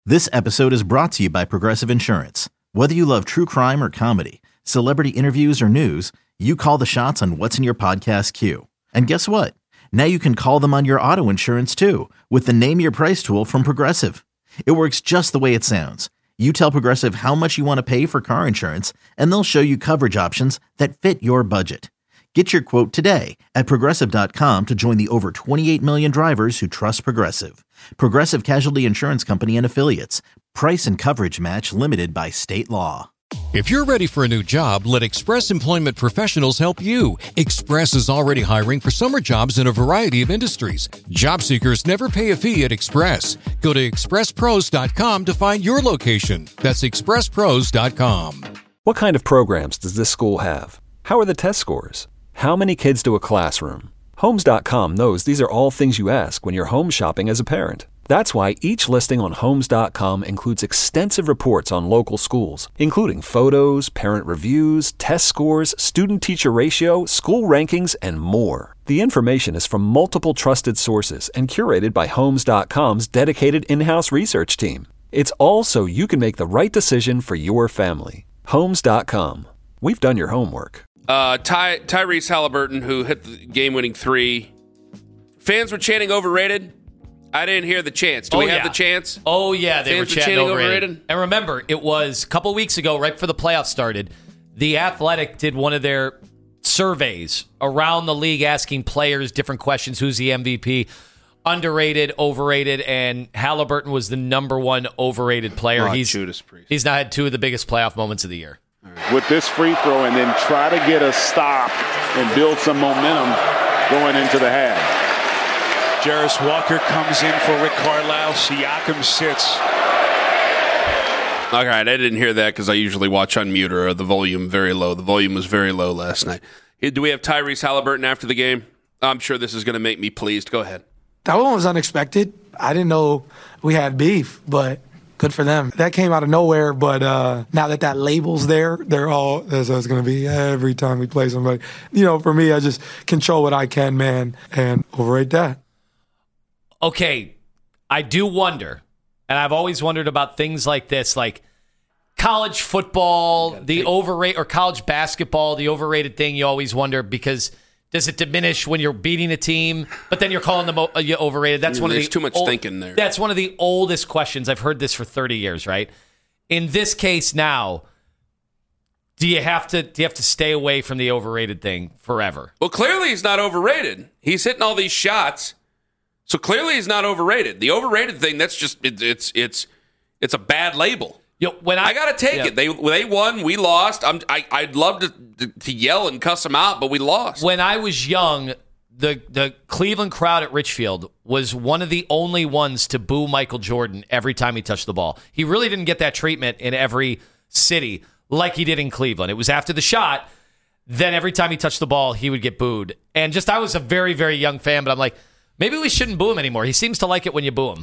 This episode is brought to you by Progressive Insurance. Whether you love true crime or comedy, celebrity interviews or news, you call the shots on what's in your podcast queue. And guess what? Now you can call them on your auto insurance too with the Name Your Price tool from Progressive. It works just the way it sounds. You tell Progressive how much you want to pay for car insurance, and they'll show you coverage options that fit your budget. Get your quote today at Progressive.com to join the over 28 million drivers who trust Progressive. Progressive Casualty Insurance Company and Affiliates. Price and coverage match limited by state law. If you're ready for a new job, let Express Employment Professionals help you. Express is already hiring for summer jobs in a variety of industries. Job seekers never pay a fee at Express. Go to expresspros.com to find your location. That's expresspros.com. What kind of programs does this school have? How are the test scores? How many kids do a classroom? Homes.com knows these are all things you ask when you're home shopping as a parent. That's why each listing on Homes.com includes extensive reports on local schools, including photos, parent reviews, test scores, student-teacher ratio, school rankings, and more. The information is from multiple trusted sources and curated by Homes.com's dedicated in-house research team. It's all so you can make the right decision for your family. Homes.com. We've done your homework. Tyrese Halliburton, who hit the game-winning three. Fans were chanting overrated. I didn't hear the chants. Do we have the chants? Oh, yeah, they were chanting overrated. And remember, it was a couple weeks ago, right before the playoffs started, The Athletic did one of their surveys around the league asking players different questions. Who's the MVP? Underrated, overrated, and Halliburton was the number one overrated player. He's now had two of the biggest playoff moments of the year. With this free throw and then try to get a stop and build some momentum going into the half. Jarris Walker comes in for Rick Carlisle. Siakam sits. All right, I didn't hear that because I usually watch on mute or the volume very low. The volume was very low last night. Do we have Tyrese Halliburton after the game? I'm sure this is going to make me pleased. Go ahead. That one was unexpected. I didn't know we had beef, but good for them. That came out of nowhere, but now that label's there, they're all, that's how it's going to be every time we play somebody. You know, for me, I just control what I can, man, and overrate that. Okay, I do wonder, and I've always wondered about things like this, like college football, the overrate, or college basketball, the overrated thing. You always wonder because does it diminish when you're beating a team, but then you're calling them overrated? That's one of the too much thinking there. That's one of the oldest questions. I've heard this for 30 years, right? In this case now, do you have to stay away from the overrated thing forever? Well, clearly he's not overrated. He's hitting all these shots. So clearly he's not overrated. The overrated thing, that's just it's a bad label. When I got to take it. They won, we lost. I'd love to yell and cuss them out, but we lost. When I was young, the Cleveland crowd at Richfield was one of the only ones to boo Michael Jordan every time he touched the ball. He really didn't get that treatment in every city like he did in Cleveland. It was after the shot, then every time he touched the ball, he would get booed. And I was a very, very young fan, but I'm like, maybe we shouldn't boo him anymore. He seems to like it when you boo him.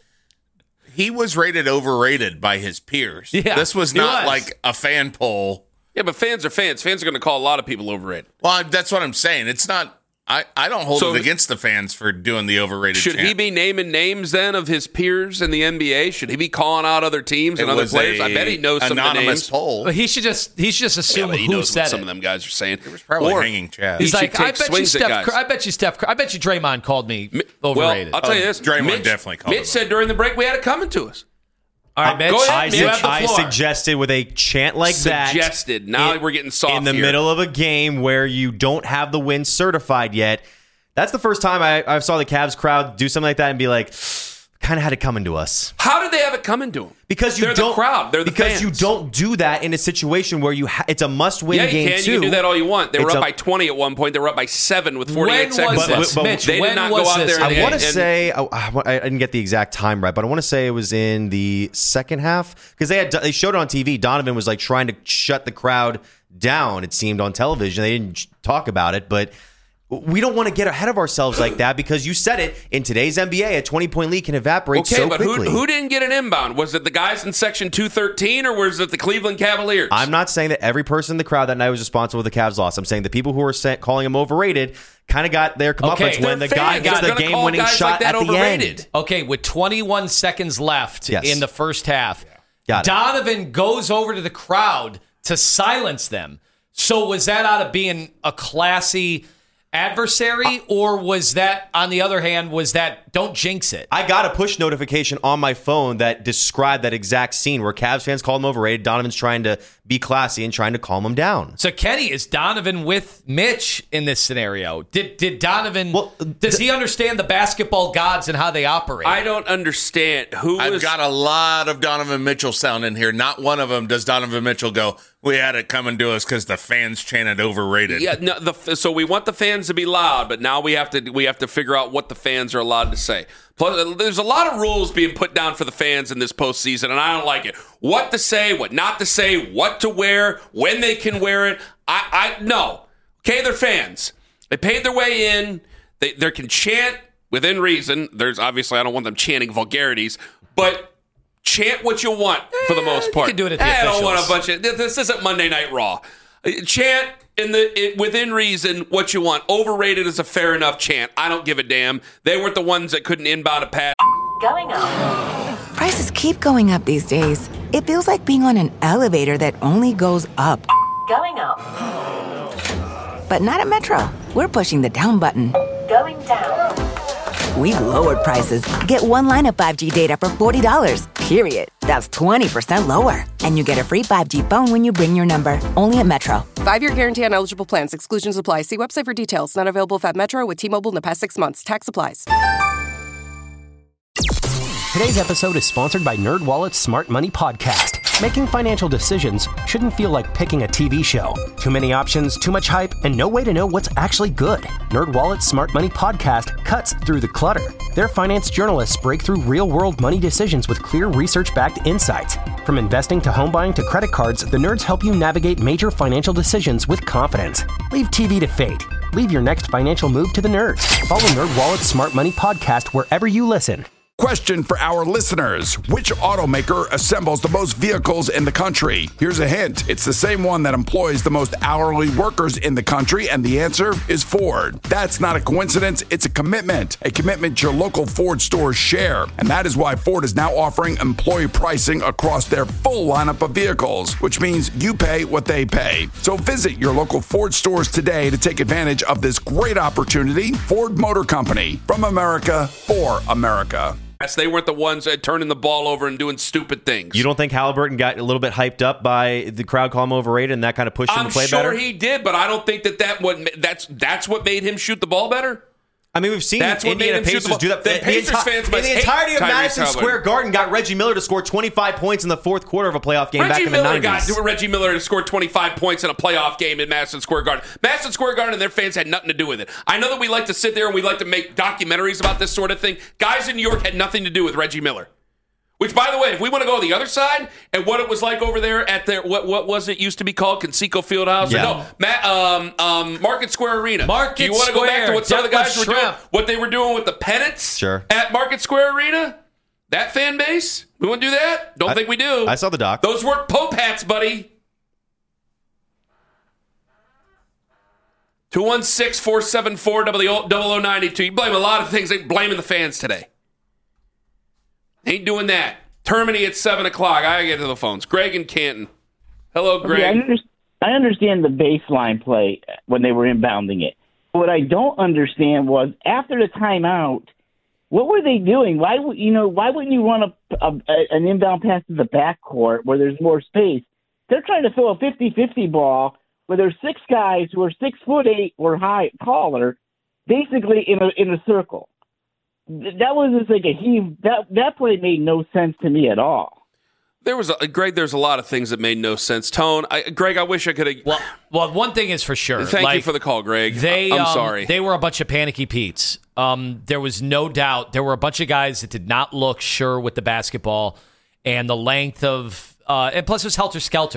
He was rated overrated by his peers. Yeah, this was not like a fan poll. Yeah, but fans are fans. Fans are going to call a lot of people overrated. Well, that's what I'm saying. It's not. I don't hold it against the fans for doing the overrated. Should he be naming names then of his peers in the NBA? Should he be calling out other teams and other players? I bet he knows some of the names. Poll. But he should just assume he who knows said what some it. of them guys are saying. It was probably hanging Chad. He's like, I bet you Draymond called me overrated. Well, I'll tell you this. Draymond definitely called Mitch said during the break we had it coming to us. All right, Mitch. Go ahead, I suggested with a chant like that. Now we're getting soft in the middle of a game where you don't have the win certified yet. That's the first time I saw the Cavs crowd do something like that and be like, kind of had it coming to us. How did they have it coming to them? Because they're the crowd. They're the fans. You don't do that in a situation where it's a must-win game. Yeah, you can. You can do that all you want. They were up by 20 at one point. They were up by 7 with 48 seconds left. Mitch, they did not go out there. I want to say I didn't get the exact time right, but I want to say it was in the second half because they showed it on TV. Donovan was like trying to shut the crowd down. It seemed on television. They didn't talk about it, but we don't want to get ahead of ourselves like that because you said it, in today's NBA, a 20-point lead can evaporate so quickly. Okay, but who didn't get an inbound? Was it the guys in Section 213 or was it the Cleveland Cavaliers? I'm not saying that every person in the crowd that night was responsible for the Cavs' loss. I'm saying the people who were calling him overrated kind of got their comeuppance when the guy gets the game-winning shot like at the end. Okay, with 21 seconds left in the first half, Got it. Donovan goes over to the crowd to silence them. So was that out of being a classy adversary, or was that, on the other hand, was that don't jinx it? I got a push notification on my phone that described that exact scene where Cavs fans called him overrated. Donovan's trying to be classy and trying to calm him down. So, Kenny, is Donovan with Mitch in this scenario? Did Donovan, does he understand the basketball gods and how they operate? I don't understand. I've got a lot of Donovan Mitchell sound in here. Not one of them does Donovan Mitchell go, we had it coming to us because the fans chanted overrated. Yeah, no, so we want the fans to be loud, but now we have to figure out what the fans are allowed to say. Plus, there's a lot of rules being put down for the fans in this postseason, and I don't like it. What to say, what not to say, what to wear, when they can wear it. No. Okay, they're fans. They paid their way in. They can chant within reason. There's obviously, I don't want them chanting vulgarities, but chant what you want for the most part. You can do it at the officials. I don't want a bunch of. This isn't Monday Night Raw. Chant within reason what you want. Overrated is a fair enough chant. I don't give a damn. They weren't the ones that couldn't inbound a pass. Going up. Prices keep going up these days. It feels like being on an elevator that only goes up. Going up. But not at Metro. We're pushing the down button. Going down. We've lowered prices. Get one line of 5G data for $40, period. That's 20% lower. And you get a free 5G phone when you bring your number. Only at Metro. 5-year guarantee on eligible plans. Exclusions apply. See website for details. Not available at Metro with T-Mobile in the past 6 months. Tax applies. Today's episode is sponsored by NerdWallet's Smart Money Podcast. Making financial decisions shouldn't feel like picking a TV show. Too many options, too much hype, and no way to know what's actually good. NerdWallet's Smart Money Podcast cuts through the clutter. Their finance journalists break through real-world money decisions with clear research-backed insights. From investing to home buying to credit cards, the nerds help you navigate major financial decisions with confidence. Leave TV to fate. Leave your next financial move to the nerds. Follow NerdWallet's Smart Money Podcast wherever you listen. Question for our listeners. Which automaker assembles the most vehicles in the country? Here's a hint. It's the same one that employs the most hourly workers in the country, and the answer is Ford. That's not a coincidence. It's a commitment your local Ford stores share. And that is why Ford is now offering employee pricing across their full lineup of vehicles, which means you pay what they pay. So visit your local Ford stores today to take advantage of this great opportunity. Ford Motor Company, from America, for America. They weren't the ones turning the ball over and doing stupid things. You don't think Halliburton got a little bit hyped up by the crowd calling him overrated and that kind of pushed him to play better? I'm sure he did, but I don't think that's what made him shoot the ball better. I mean, we've seen Indiana Pacers do that. The Pacers fans must hate the entirety of Tyrese Madison Halliburton. Square Garden got Reggie Miller to score 25 points in the fourth quarter of a playoff game back in the 90s. Reggie Miller to score 25 points in a playoff game in Madison Square Garden. Madison Square Garden and their fans had nothing to do with it. I know that we like to sit there and we like to make documentaries about this sort of thing. Guys in New York had nothing to do with Reggie Miller. Which, by the way, if we want to go to the other side and what it was like over there at their what was it used to be called Conseco Fieldhouse? Yeah. No, Market Square Arena. Do you want to go back to what some of the guys were doing? What they were doing with the pennants at Market Square Arena? That fan base? We want to do that? Don't think we do. I saw the doc. Those weren't Pope hats, buddy. 216-474-0092. You blame a lot of things. Ain't blaming the fans today. Ain't doing that. Termini at 7 o'clock. I gotta get to the phones. Greg and Canton. Hello, Greg. Okay, I understand the baseline play when they were inbounding it. What I don't understand was after the timeout, what were they doing? Why wouldn't you run an inbound pass to the backcourt where there's more space? They're trying to throw a 50-50 ball where there's six guys who are 6'8" or taller, basically in a circle. That was just like that play made no sense to me at all. There's a lot of things that made no sense. Tone, Greg, I wish I could have. Well, one thing is for sure. Thank you for the call, Greg. I'm sorry. They were a bunch of panicky Petes. There was no doubt. There were a bunch of guys that did not look sure with the basketball and the length of, and plus it was helter-skelter.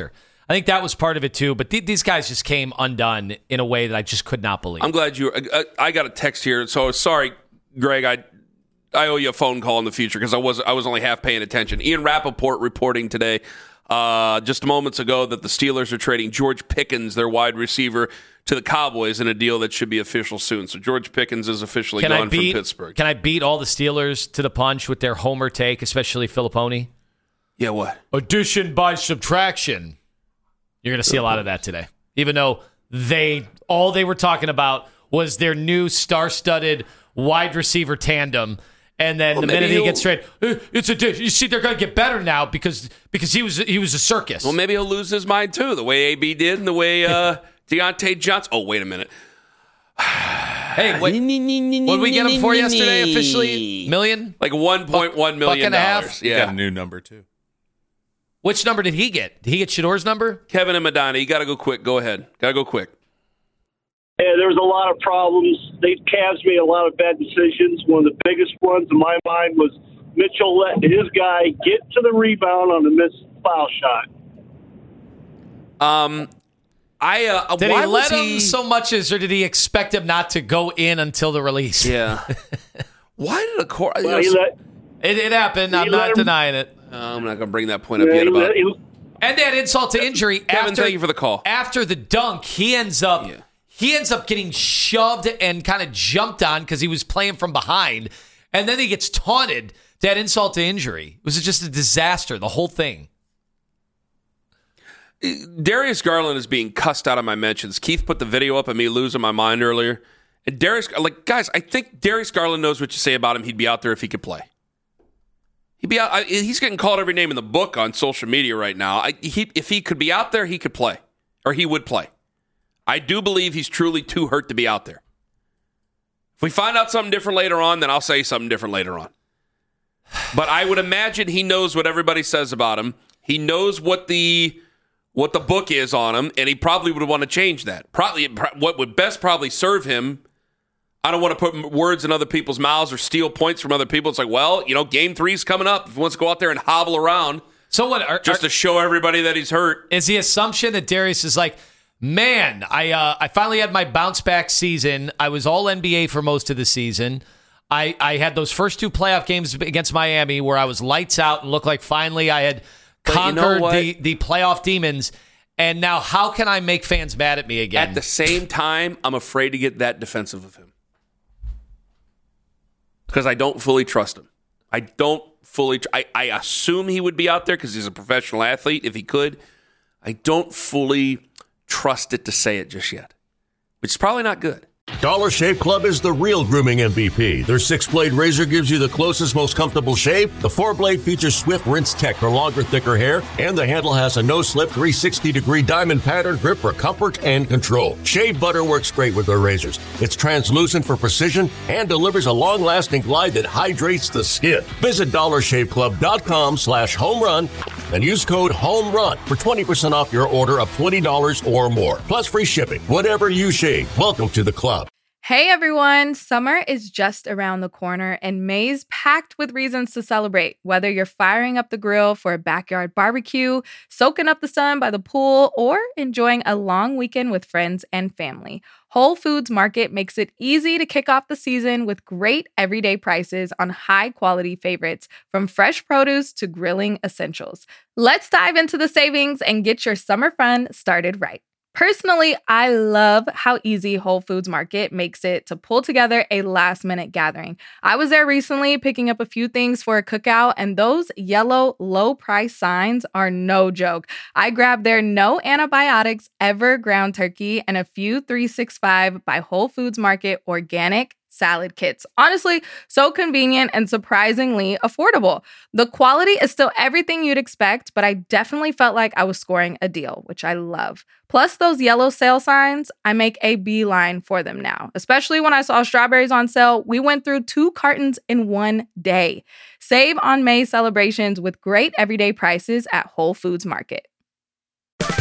I think that was part of it too. But these guys just came undone in a way that I just could not believe. I'm glad I got a text here. So sorry, Greg. I owe you a phone call in the future because I was only half paying attention. Ian Rappaport reporting today, just moments ago, that the Steelers are trading George Pickens, their wide receiver, to the Cowboys in a deal that should be official soon. So George Pickens is officially gone from Pittsburgh. Can I beat all the Steelers to the punch with their homer take, especially Filipponi? Yeah, what? Addition by subtraction. You're going to see a lot of that today. Even though all they were talking about was their new star-studded wide receiver tandem. And then the minute he gets traded, it's a dish. You see, they're going to get better now because he was a circus. Well, maybe he'll lose his mind too, the way AB did and the way Deontay Johnson. Oh, wait a minute. Hey, what did we get him for yesterday officially? Million? Like $1.1 million. Yeah, got a new number too. Which number did he get? Did he get Shador's number? Kevin and Madonna. You got to go quick. Go ahead. Got to go quick. Yeah, there was a lot of problems. The Cavs made a lot of bad decisions. One of the biggest ones in my mind was Mitchell let his guy get to the rebound on a missed foul shot. Did he let him so much as, or did he expect him not to go in until the release? Yeah. Why did a court? Well, it happened. I'm not denying it. I'm not going to bring that point up yet about it. And that insult to injury. Kevin, thank you for the call. After the dunk, he ends up getting shoved and kind of jumped on because he was playing from behind. And then he gets taunted. That insult to injury. It was just a disaster, the whole thing. Darius Garland is being cussed out of my mentions. Keith put the video up of me losing my mind earlier. And guys, I think Darius Garland knows what you say about him. He'd be out there if he could play. He'd be out. He's getting called every name in the book on social media right now. If he could be out there, he could play. Or he would play. I do believe he's truly too hurt to be out there. If we find out something different later on, then I'll say something different later on. But I would imagine he knows what everybody says about him. He knows what the book is on him, and he probably would want to change that. Probably what would best probably serve him. I don't want to put words in other people's mouths or steal points from other people. It's like, well, game 3's coming up. If he wants to go out there and hobble around, so what? To show everybody that he's hurt. Is the assumption that Darius is like, man, I finally had my bounce back season. I was all NBA for most of the season. I had those first 2 playoff games against Miami where I was lights out and looked like finally I had conquered the playoff demons. And now how can I make fans mad at me again? At the same time, I'm afraid to get that defensive of him. Because I don't fully trust him. I assume he would be out there because he's a professional athlete if he could. I don't fully trust it to say it just yet, which is probably not good. Dollar Shave Club is the real grooming MVP. Their 6-blade razor gives you the closest, most comfortable shave. The 4-blade features Swift Rinse Tech for longer, thicker hair, and the handle has a no-slip 360-degree diamond pattern grip for comfort and control. Shave butter works great with their razors. It's translucent for precision and delivers a long-lasting glide that hydrates the skin. Visit DollarShaveClub.com/homerun and use code HOMERUN for 20% off your order of $20 or more. Plus free shipping. Whatever you shave, welcome to the club. Hey everyone, summer is just around the corner and May's packed with reasons to celebrate. Whether you're firing up the grill for a backyard barbecue, soaking up the sun by the pool, or enjoying a long weekend with friends and family, Whole Foods Market makes it easy to kick off the season with great everyday prices on high-quality favorites, from fresh produce to grilling essentials. Let's dive into the savings and get your summer fun started right. Personally, I love how easy Whole Foods Market makes it to pull together a last-minute gathering. I was there recently picking up a few things for a cookout, and those yellow low-price signs are no joke. I grabbed their no antibiotics ever ground turkey and a few 365 by Whole Foods Market organic salad kits. Honestly, so convenient and surprisingly affordable. The quality is still everything you'd expect, but I definitely felt like I was scoring a deal, which I love. Plus those yellow sale signs, I make a beeline for them now. Especially when I saw strawberries on sale, we went through 2 cartons in one day. Save on May celebrations with great everyday prices at Whole Foods Market.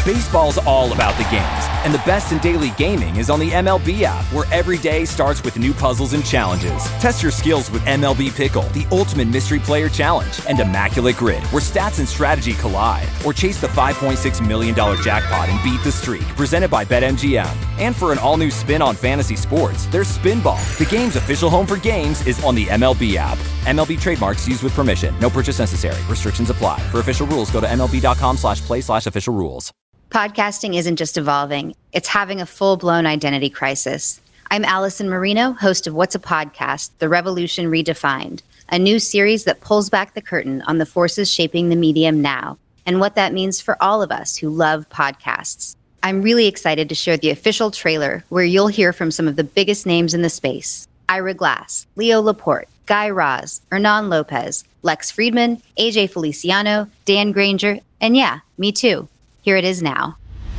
Baseball's all about the games, and the best in daily gaming is on the MLB app, where every day starts with new puzzles and challenges. Test your skills with MLB Pickle, the ultimate mystery player challenge, and Immaculate Grid, where stats and strategy collide. Or chase the $5.6 million jackpot and beat the streak, presented by BetMGM. And for an all-new spin on fantasy sports, there's Spinball. The game's official home for games is on the MLB app. MLB trademarks used with permission. No purchase necessary. Restrictions apply. For official rules, go to MLB.com/play/official rules. Podcasting isn't just evolving. It's having a full-blown identity crisis. I'm Allison Marino, host of What's a Podcast? The Revolution Redefined, a new series that pulls back the curtain on the forces shaping the medium now and what that means for all of us who love podcasts. I'm really excited to share the official trailer where you'll hear from some of the biggest names in the space. Ira Glass, Leo Laporte, Guy Raz, Hernan Lopez, Lex Friedman, AJ Feliciano, Dan Granger, and yeah, me too. Here it is now.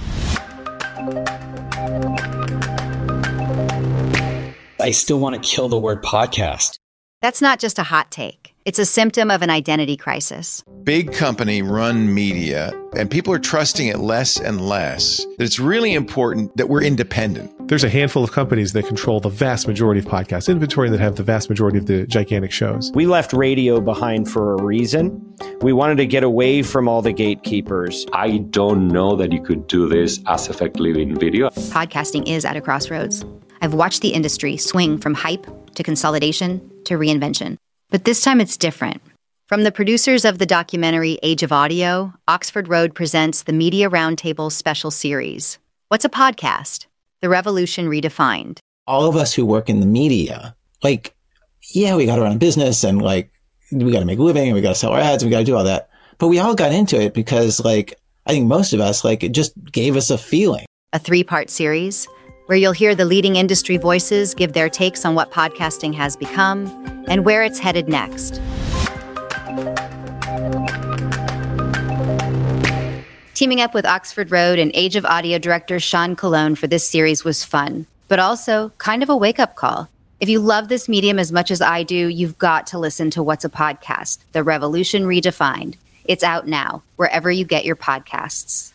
I still want to kill the word podcast. That's not just a hot take. It's a symptom of an identity crisis. Big company run media, and people are trusting it less and less. It's really important that we're independent. There's a handful of companies that control the vast majority of podcast inventory that have the vast majority of the gigantic shows. We left radio behind for a reason. We wanted to get away from all the gatekeepers. I don't know that you could do this as effectively in video. Podcasting is at a crossroads. I've watched the industry swing from hype to consolidation to reinvention. But this time it's different. From the producers of the documentary Age of Audio, Oxford Road presents the Media Roundtable special series. What's a podcast? The Revolution Redefined. All of us who work in the media, we got to run a business and we got to make a living and we got to sell our ads and we got to do all that. But we all got into it because I think most of us, it just gave us a feeling. A 3-part series where you'll hear the leading industry voices give their takes on what podcasting has become and where it's headed next. Teaming up with Oxford Road and Age of Audio director Sean Colon for this series was fun, but also kind of a wake-up call. If you love this medium as much as I do, you've got to listen to What's a Podcast? The Revolution Redefined. It's out now, wherever you get your podcasts.